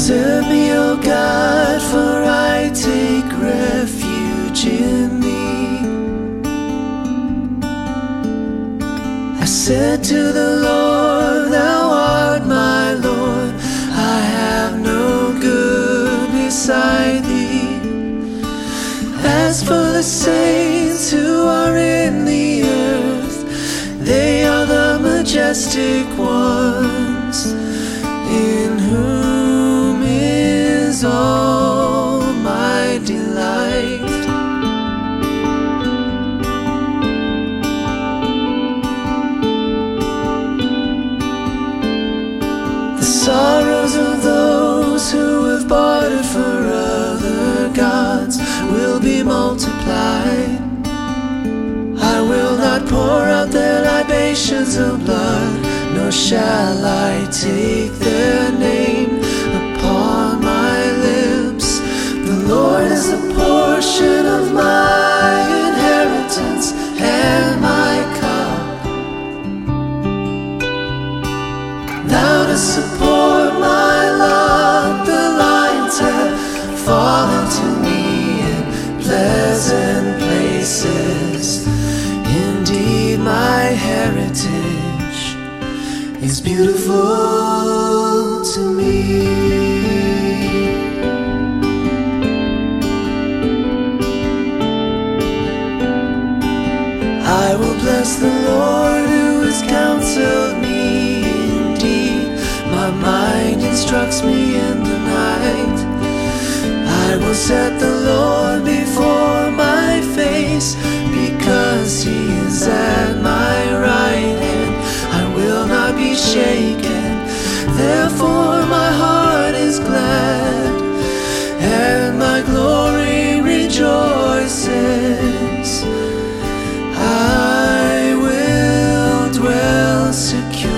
Preserve me, O God, for I take refuge in thee. I said to the Lord, thou art my Lord, I have no good beside thee. As for the saints who are in the earth, they are the majestic ones, in whom is all my delight. The sorrows of those who have bartered for other gods will be multiplied. I will not pour out their libations of blood, nor shall I take their name upon my lips. The Lord is the portion of my inheritance and my cup. Thou dost support my lot, the lines have fallen to me in pleasant places. Indeed, my heritage is beautiful to me. I will bless the Lord who has counseled me. Indeed, my mind instructs me in the night. I will set the Lord before my face, because he is at my right hand. I will not be shaken, therefore my heart is glad, and my glory rejoices. I will dwell secure